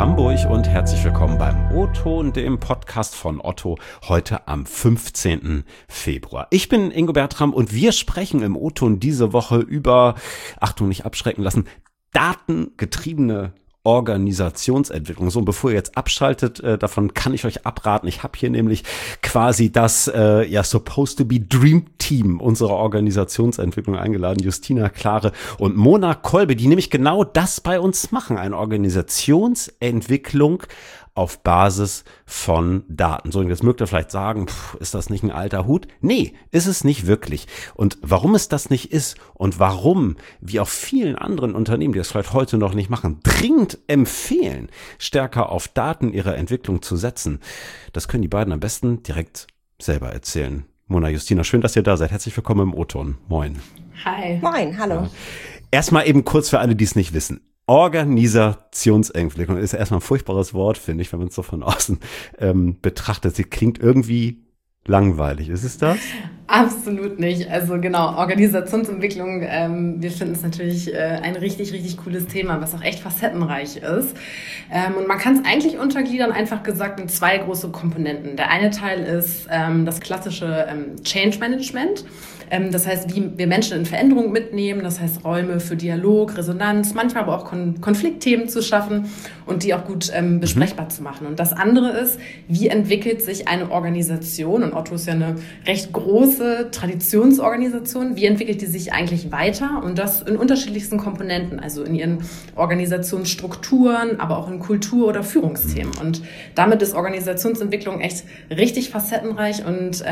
Hamburg und herzlich willkommen beim O-Ton, dem Podcast von Otto, heute am 15. Februar. Ich bin Ingo Bertram und wir sprechen im O-Ton diese Woche über, Achtung, nicht abschrecken lassen, datengetriebene Organisationsentwicklung. So, und bevor ihr jetzt abschaltet, davon kann ich euch abraten. Ich habe hier nämlich quasi das supposed to be Dream Team unserer Organisationsentwicklung eingeladen. Justina Klare und Mona Kolbe, die nämlich genau das bei uns machen. Eine Organisationsentwicklung auf Basis von Daten. So, und jetzt mögt ihr vielleicht sagen, ist das nicht ein alter Hut? Nee, ist es nicht wirklich. Und warum es das nicht ist und warum, wie auch vielen anderen Unternehmen, die das vielleicht heute noch nicht machen, dringend empfehlen, stärker auf Daten ihrer Entwicklung zu setzen, das können die beiden am besten direkt selber erzählen. Mona, Justina, schön, dass ihr da seid. Herzlich willkommen im O-Ton. Moin. Hi. Moin, hallo. Ja. Erstmal eben kurz für alle, die es nicht wissen. Organisationsentwicklung ist erstmal ein furchtbares Wort, finde ich, wenn man es so von außen betrachtet. Sie klingt irgendwie langweilig. Ist es das? Absolut nicht. Also genau, Organisationsentwicklung, wir finden es natürlich ein richtig, richtig cooles Thema, was auch echt facettenreich ist. Und man kann es eigentlich untergliedern, einfach gesagt, in zwei große Komponenten. Der eine Teil ist das klassische Change Management. Das heißt, wie wir Menschen in Veränderung mitnehmen, das heißt Räume für Dialog, Resonanz, manchmal aber auch Konfliktthemen zu schaffen und die auch gut besprechbar zu machen. Und das andere ist, wie entwickelt sich eine Organisation, und Otto ist ja eine recht große Traditionsorganisation, wie entwickelt die sich eigentlich weiter, und das in unterschiedlichsten Komponenten, also in ihren Organisationsstrukturen, aber auch in Kultur- oder Führungsthemen. Und damit ist Organisationsentwicklung echt richtig facettenreich und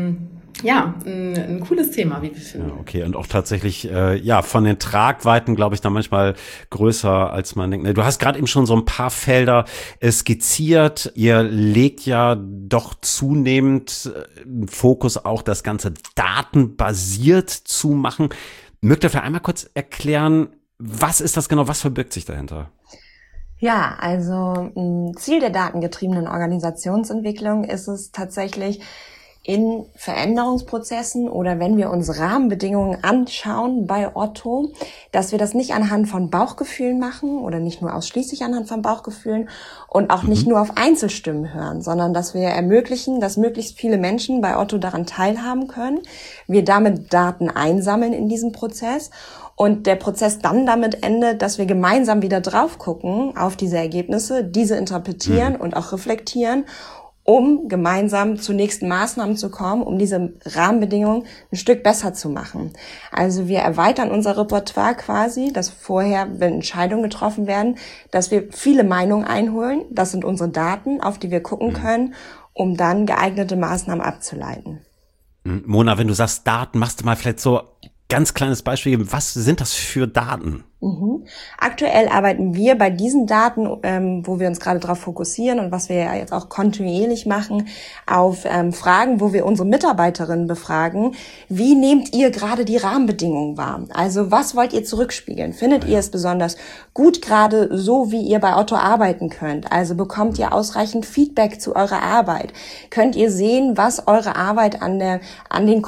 ein cooles Thema, wie wir finden. Ja, okay, und auch tatsächlich, von den Tragweiten, glaube ich, da manchmal größer, als man denkt. Du hast gerade eben schon so ein paar Felder skizziert. Ihr legt ja doch zunehmend Fokus auch, das Ganze datenbasiert zu machen. Mögt ihr vielleicht einmal kurz erklären, was ist das genau, was verbirgt sich dahinter? Ja, also Ziel der datengetriebenen Organisationsentwicklung ist es tatsächlich, in Veränderungsprozessen oder wenn wir uns Rahmenbedingungen anschauen bei Otto, dass wir das nicht anhand von Bauchgefühlen machen oder nicht nur ausschließlich anhand von Bauchgefühlen und auch nicht nur auf Einzelstimmen hören, sondern dass wir ermöglichen, dass möglichst viele Menschen bei Otto daran teilhaben können, wir damit Daten einsammeln in diesem Prozess und der Prozess dann damit endet, dass wir gemeinsam wieder drauf gucken auf diese Ergebnisse, diese interpretieren und auch reflektieren, um gemeinsam zu nächsten Maßnahmen zu kommen, um diese Rahmenbedingungen ein Stück besser zu machen. Also wir erweitern unser Repertoire quasi, dass vorher, wenn Entscheidungen getroffen werden, dass wir viele Meinungen einholen. Das sind unsere Daten, auf die wir gucken können, um dann geeignete Maßnahmen abzuleiten. Mona, wenn du sagst Daten, machst du mal vielleicht so ganz kleines Beispiel geben. Was sind das für Daten? Aktuell arbeiten wir bei diesen Daten, wo wir uns gerade darauf fokussieren und was wir ja jetzt auch kontinuierlich machen, auf Fragen, wo wir unsere Mitarbeiterinnen befragen. Wie nehmt ihr gerade die Rahmenbedingungen wahr? Also was wollt ihr zurückspiegeln? Findet ihr es besonders gut gerade so, wie ihr bei Otto arbeiten könnt? Also bekommt ihr ausreichend Feedback zu eurer Arbeit? Könnt ihr sehen, was eure Arbeit an die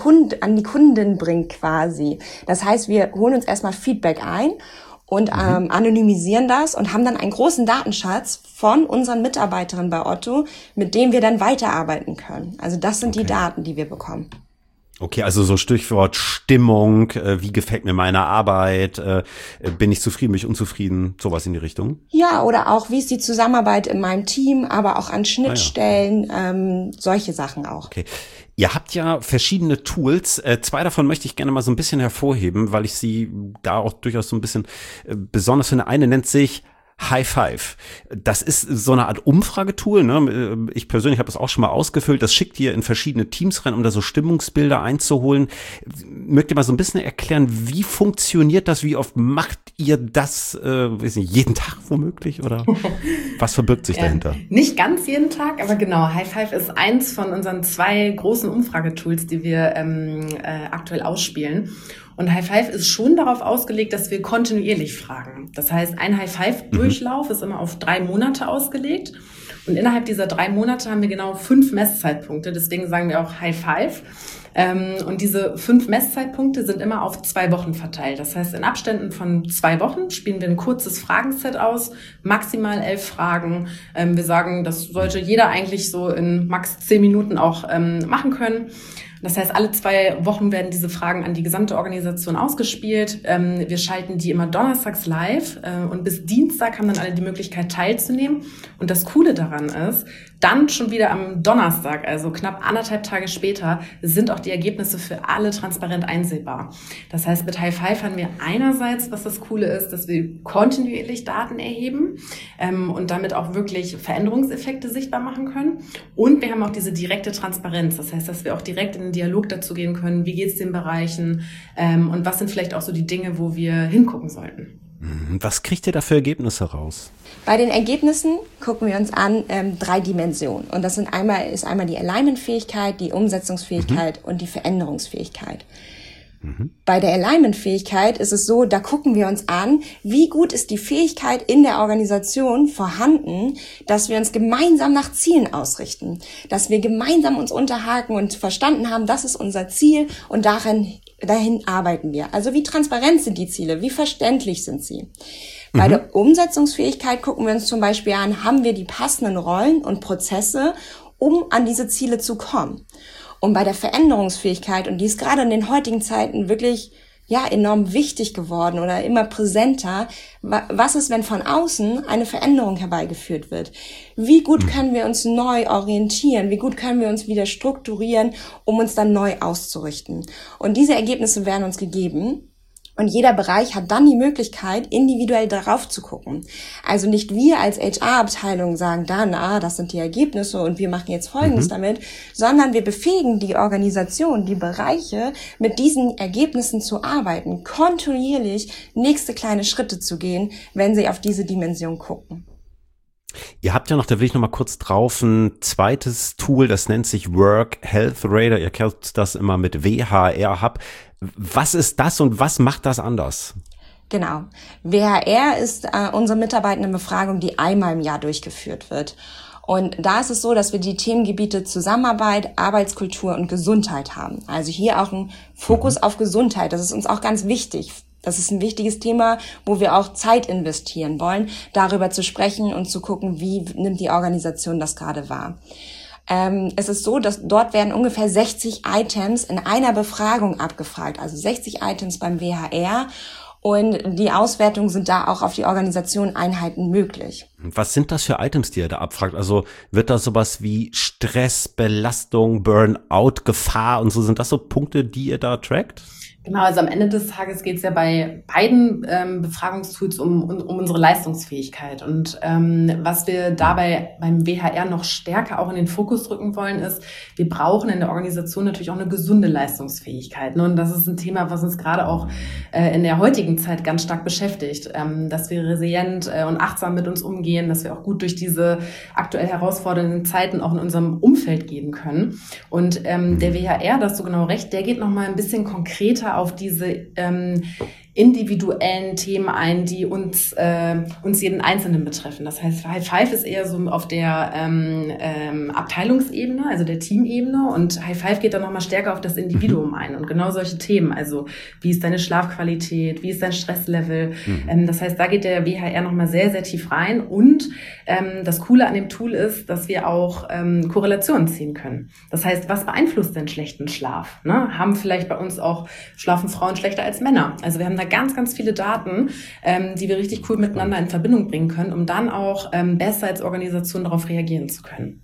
Kunden bringt quasi? Das heißt, wir holen uns erstmal Feedback ein und anonymisieren das und haben dann einen großen Datenschatz von unseren Mitarbeiterinnen bei Otto, mit dem wir dann weiterarbeiten können. Also das sind die Daten, die wir bekommen. Okay, also so Stichwort Stimmung, wie gefällt mir meine Arbeit, bin ich zufrieden, bin ich unzufrieden, sowas in die Richtung? Ja, oder auch, wie ist die Zusammenarbeit in meinem Team, aber auch an Schnittstellen, solche Sachen auch. Okay. Ihr habt ja verschiedene Tools. Zwei davon möchte ich gerne mal so ein bisschen hervorheben, weil ich sie da auch durchaus so ein bisschen besonders finde. Eine nennt sich High Five. Das ist so eine Art Umfragetool, ne? Ich persönlich habe das auch schon mal ausgefüllt. Das schickt ihr in verschiedene Teams rein, um da so Stimmungsbilder einzuholen. Mögt ihr mal so ein bisschen erklären, wie funktioniert das? Wie oft macht ihr das? Weiß nicht, jeden Tag womöglich? Oder was verbirgt sich dahinter? Nicht ganz jeden Tag, aber genau. High Five ist eins von unseren zwei großen Umfragetools, die wir aktuell ausspielen. Und High Five ist schon darauf ausgelegt, dass wir kontinuierlich fragen. Das heißt, ein High Five-Durchlauf ist immer auf 3 Monate ausgelegt. Und innerhalb dieser 3 Monate haben wir genau 5 Messzeitpunkte. Deswegen sagen wir auch High Five. Und diese 5 Messzeitpunkte sind immer auf 2 Wochen verteilt. Das heißt, in Abständen von 2 Wochen spielen wir ein kurzes Fragenset aus, maximal 11 Fragen. Wir sagen, das sollte jeder eigentlich so in max 10 Minuten auch machen können. Das heißt, alle 2 Wochen werden diese Fragen an die gesamte Organisation ausgespielt. Wir schalten die immer donnerstags live und bis Dienstag haben dann alle die Möglichkeit teilzunehmen. Und das Coole daran ist, dann schon wieder am Donnerstag, also knapp 1,5 Tage später, sind auch die Ergebnisse für alle transparent einsehbar. Das heißt, mit High Five haben wir einerseits, was das Coole ist, dass wir kontinuierlich Daten erheben und damit auch wirklich Veränderungseffekte sichtbar machen können. Und wir haben auch diese direkte Transparenz. Das heißt, dass wir auch direkt in den Dialog dazu gehen können, wie geht es den Bereichen und was sind vielleicht auch so die Dinge, wo wir hingucken sollten. Was kriegt ihr da für Ergebnisse raus? Bei den Ergebnissen gucken wir uns an 3 Dimensionen. Und das ist einmal die Alignment-Fähigkeit, die Umsetzungsfähigkeit und die Veränderungsfähigkeit. Bei der Alignment-Fähigkeit ist es so, da gucken wir uns an, wie gut ist die Fähigkeit in der Organisation vorhanden, dass wir uns gemeinsam nach Zielen ausrichten, dass wir gemeinsam uns unterhaken und verstanden haben, das ist unser Ziel und dahin arbeiten wir. Also wie transparent sind die Ziele, wie verständlich sind sie? Bei der Umsetzungsfähigkeit gucken wir uns zum Beispiel an, haben wir die passenden Rollen und Prozesse, um an diese Ziele zu kommen? Und bei der Veränderungsfähigkeit, und die ist gerade in den heutigen Zeiten wirklich enorm wichtig geworden oder immer präsenter, was ist, wenn von außen eine Veränderung herbeigeführt wird? Wie gut können wir uns neu orientieren? Wie gut können wir uns wieder strukturieren, um uns dann neu auszurichten? Und diese Ergebnisse werden uns gegeben. Und jeder Bereich hat dann die Möglichkeit, individuell darauf zu gucken. Also nicht wir als HR-Abteilung sagen dann, das sind die Ergebnisse und wir machen jetzt Folgendes damit, sondern wir befähigen die Organisation, die Bereiche, mit diesen Ergebnissen zu arbeiten, kontinuierlich nächste kleine Schritte zu gehen, wenn sie auf diese Dimension gucken. Ihr habt ja noch, da will ich noch mal kurz drauf, ein zweites Tool, das nennt sich Work Health Radar. Ihr kennt das immer mit WHR Hub. Was ist das und was macht das anders? Genau. WHR ist unsere Mitarbeitendenbefragung, die einmal im Jahr durchgeführt wird. Und da ist es so, dass wir die Themengebiete Zusammenarbeit, Arbeitskultur und Gesundheit haben. Also hier auch ein Fokus auf Gesundheit. Das ist uns auch ganz wichtig. Das ist ein wichtiges Thema, wo wir auch Zeit investieren wollen, darüber zu sprechen und zu gucken, wie nimmt die Organisation das gerade wahr. Es ist so, dass dort werden ungefähr 60 Items in einer Befragung abgefragt, also 60 Items beim WHR. Und die Auswertungen sind da auch auf die Organisation Einheiten möglich. Was sind das für Items, die ihr da abfragt? Also wird da sowas wie Stress, Belastung, Burnout, Gefahr und so, sind das so Punkte, die ihr da trackt? Genau, also am Ende des Tages geht es ja bei beiden Befragungstools um unsere Leistungsfähigkeit. Und was wir dabei beim WHR noch stärker auch in den Fokus rücken wollen, ist, wir brauchen in der Organisation natürlich auch eine gesunde Leistungsfähigkeit. Ne? Und das ist ein Thema, was uns gerade auch in der heutigen Zeit ganz stark beschäftigt, dass wir resilient und achtsam mit uns umgehen, dass wir auch gut durch diese aktuell herausfordernden Zeiten auch in unserem Umfeld gehen können. Und der WHR, da hast du genau recht, der geht nochmal ein bisschen konkreter auf diese individuellen Themen ein, die uns jeden Einzelnen betreffen. Das heißt, High Five ist eher so auf der Abteilungsebene, also der Teamebene, und High Five geht dann nochmal stärker auf das Individuum ein und genau solche Themen, also wie ist deine Schlafqualität, wie ist dein Stresslevel, das heißt, da geht der WHR nochmal sehr, sehr tief rein und das Coole an dem Tool ist, dass wir auch Korrelationen ziehen können. Das heißt, was beeinflusst denn schlechten Schlaf? Ne? Haben vielleicht bei uns auch, schlafen Frauen schlechter als Männer? Also wir haben da ganz, ganz viele Daten, die wir richtig cool miteinander in Verbindung bringen können, um dann auch besser als Organisation darauf reagieren zu können.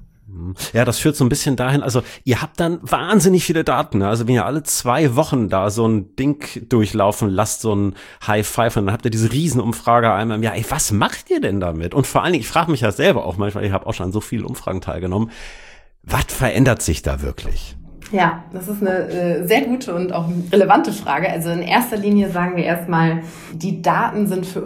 Ja, das führt so ein bisschen dahin, also ihr habt dann wahnsinnig viele Daten, ne? Also wenn ihr alle 2 Wochen da so ein Ding durchlaufen lasst, so ein High Five, und dann habt ihr diese Riesenumfrage einmal im Jahr, was macht ihr denn damit? Und vor allen Dingen, ich frage mich ja selber auch manchmal, ich habe auch schon an so vielen Umfragen teilgenommen, was verändert sich da wirklich? Ja, das ist eine sehr gute und auch relevante Frage. Also in erster Linie sagen wir erstmal, die Daten sind für uns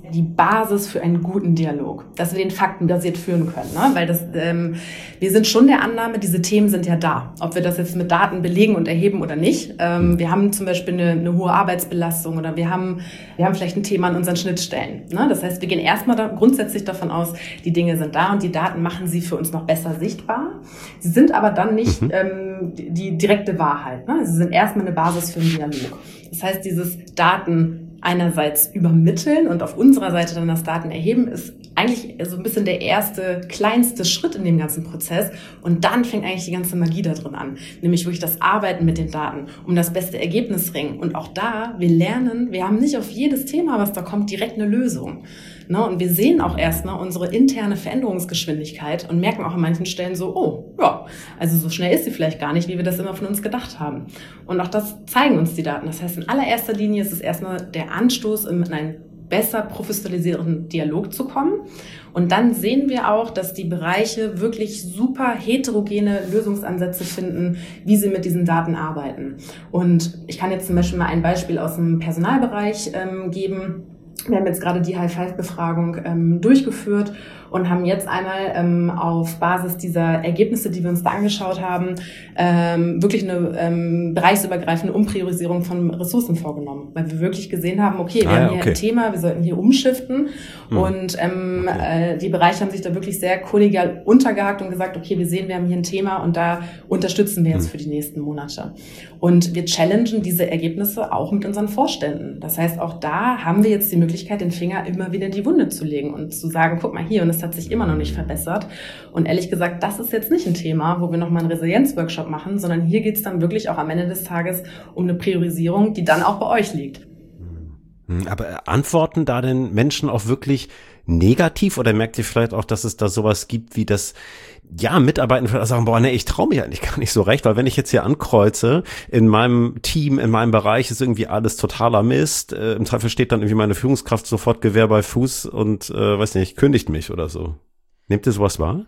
die Basis für einen guten Dialog, dass wir den faktenbasiert führen können, ne? Weil wir sind schon der Annahme, diese Themen sind ja da, ob wir das jetzt mit Daten belegen und erheben oder nicht. Wir haben zum Beispiel eine hohe Arbeitsbelastung oder wir haben vielleicht ein Thema an unseren Schnittstellen, ne? Das heißt, wir gehen erstmal grundsätzlich davon aus, die Dinge sind da und die Daten machen sie für uns noch besser sichtbar. Sie sind aber dann nicht die direkte Wahrheit, ne? Sie sind erstmal eine Basis für einen Dialog. Das heißt, dieses Daten einerseits übermitteln und auf unserer Seite dann das Daten erheben, ist eigentlich so ein bisschen der erste, kleinste Schritt in dem ganzen Prozess. Und dann fängt eigentlich die ganze Magie da drin an. Nämlich wirklich das Arbeiten mit den Daten, um das beste Ergebnis ringen. Und auch da, wir lernen, wir haben nicht auf jedes Thema, was da kommt, direkt eine Lösung. Ne? Und wir sehen auch erstmal unsere interne Veränderungsgeschwindigkeit und merken auch an manchen Stellen so, oh, ja, also so schnell ist sie vielleicht gar nicht, wie wir das immer von uns gedacht haben. Und auch das zeigen uns die Daten. Das heißt, in allererster Linie ist es erstmal der Anstoß, in einen besser professionalisierenden Dialog zu kommen. Und dann sehen wir auch, dass die Bereiche wirklich super heterogene Lösungsansätze finden, wie sie mit diesen Daten arbeiten. Und ich kann jetzt zum Beispiel mal ein Beispiel aus dem Personalbereich geben. Wir haben jetzt gerade die High-Five-Befragung durchgeführt und haben jetzt einmal auf Basis dieser Ergebnisse, die wir uns da angeschaut haben, wirklich eine bereichsübergreifende Umpriorisierung von Ressourcen vorgenommen. Weil wir wirklich gesehen haben, okay, wir haben hier ein Thema, wir sollten hier umschiften. Und die Bereiche haben sich da wirklich sehr kollegial untergehakt und gesagt, okay, wir sehen, wir haben hier ein Thema und da unterstützen wir jetzt für die nächsten Monate. Und wir challengen diese Ergebnisse auch mit unseren Vorständen. Das heißt, auch da haben wir jetzt die Möglichkeit, den Finger immer wieder in die Wunde zu legen und zu sagen, guck mal hier, und es hat sich immer noch nicht verbessert. Und ehrlich gesagt, das ist jetzt nicht ein Thema, wo wir nochmal einen Resilienzworkshop machen, sondern hier geht's dann wirklich auch am Ende des Tages um eine Priorisierung, die dann auch bei euch liegt. Aber antworten da denn Menschen auch wirklich negativ oder merkt ihr vielleicht auch, dass es da sowas gibt wie das, ja, Mitarbeiter vielleicht sagen, boah, nee, ich traue mich eigentlich gar nicht so recht, weil wenn ich jetzt hier ankreuze, in meinem Team, in meinem Bereich ist irgendwie alles totaler Mist, im Zweifel steht dann irgendwie meine Führungskraft sofort Gewehr bei Fuß und, weiß nicht, kündigt mich oder so. Nehmt ihr sowas wahr?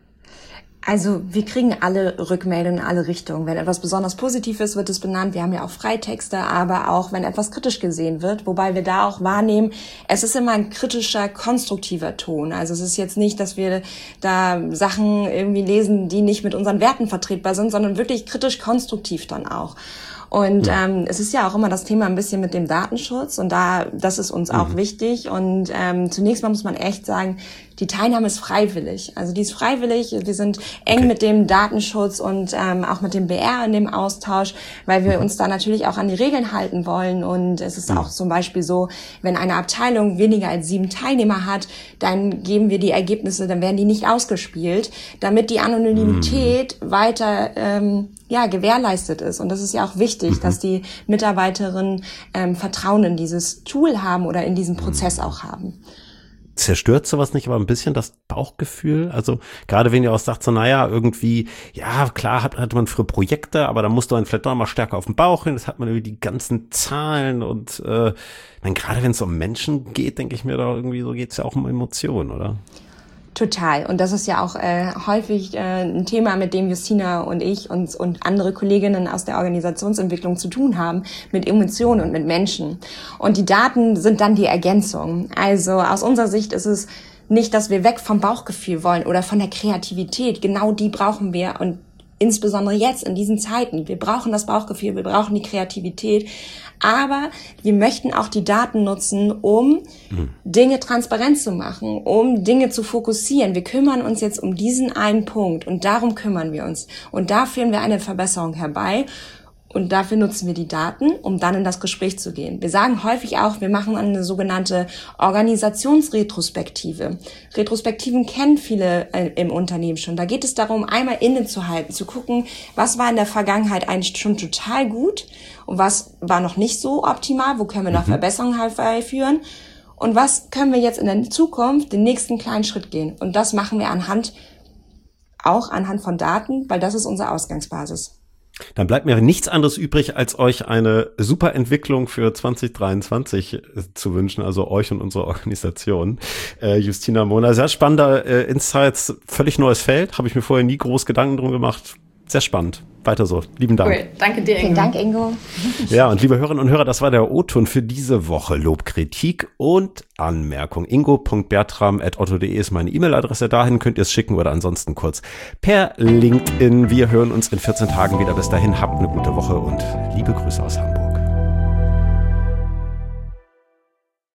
Also wir kriegen alle Rückmeldungen in alle Richtungen. Wenn etwas besonders positiv ist, wird es benannt. Wir haben ja auch Freitexte, aber auch wenn etwas kritisch gesehen wird, wobei wir da auch wahrnehmen, es ist immer ein kritischer, konstruktiver Ton. Also es ist jetzt nicht, dass wir da Sachen irgendwie lesen, die nicht mit unseren Werten vertretbar sind, sondern wirklich kritisch-konstruktiv dann auch. Und es ist ja auch immer das Thema ein bisschen mit dem Datenschutz und das ist uns auch wichtig. Und zunächst mal muss man echt sagen, die Teilnahme ist freiwillig. Also die ist freiwillig. Wir sind eng mit dem Datenschutz und auch mit dem BR in dem Austausch, weil wir uns da natürlich auch an die Regeln halten wollen. Und es ist auch zum Beispiel so, wenn eine Abteilung weniger als 7 Teilnehmer hat, dann geben wir die Ergebnisse, dann werden die nicht ausgespielt, damit die Anonymität weiter gewährleistet ist. Und das ist ja auch wichtig, dass die Mitarbeiterinnen Vertrauen in dieses Tool haben oder in diesen Prozess auch haben. Zerstört sowas nicht aber ein bisschen das Bauchgefühl? Also gerade wenn ihr auch sagt, so naja, irgendwie, ja klar hat man früher Projekte, aber da musst du dann vielleicht doch mal stärker auf den Bauch hin, das hat man irgendwie die ganzen Zahlen und gerade wenn es um Menschen geht, denke ich mir da irgendwie, so geht's ja auch um Emotionen, oder? Total. Und das ist ja auch häufig ein Thema, mit dem Justina und ich und andere Kolleginnen aus der Organisationsentwicklung zu tun haben, mit Emotionen und mit Menschen. Und die Daten sind dann die Ergänzung. Also aus unserer Sicht ist es nicht, dass wir weg vom Bauchgefühl wollen oder von der Kreativität. Genau die brauchen wir und insbesondere jetzt in diesen Zeiten. Wir brauchen das Bauchgefühl, wir brauchen die Kreativität. Aber wir möchten auch die Daten nutzen, um Dinge transparent zu machen, um Dinge zu fokussieren. Wir kümmern uns jetzt um diesen einen Punkt und darum kümmern wir uns. Und da führen wir eine Verbesserung herbei. Und dafür nutzen wir die Daten, um dann in das Gespräch zu gehen. Wir sagen häufig auch, wir machen eine sogenannte Organisationsretrospektive. Retrospektiven kennen viele im Unternehmen schon. Da geht es darum, einmal innezuhalten, zu gucken, was war in der Vergangenheit eigentlich schon total gut und was war noch nicht so optimal, wo können wir noch Verbesserungen herbeiführen und was können wir jetzt in der Zukunft den nächsten kleinen Schritt gehen. Und das machen wir anhand von Daten, weil das ist unsere Ausgangsbasis. Dann bleibt mir nichts anderes übrig, als euch eine super Entwicklung für 2023 zu wünschen, also euch und unsere Organisation. Justina, Mona, sehr spannender Insights, völlig neues Feld, habe ich mir vorher nie groß Gedanken drum gemacht. Sehr spannend. weiter so. Lieben Dank. Cool. Danke dir, Ingo. Vielen Dank, Ingo. Ja, und liebe Hörerinnen und Hörer, das war der O-Ton für diese Woche. Lob, Kritik und Anmerkung. ingo.bertram@otto.de ist meine E-Mail-Adresse. Dahin könnt ihr es schicken oder ansonsten kurz per LinkedIn. Wir hören uns in 14 Tagen wieder. Bis dahin, habt eine gute Woche und liebe Grüße aus Hamburg.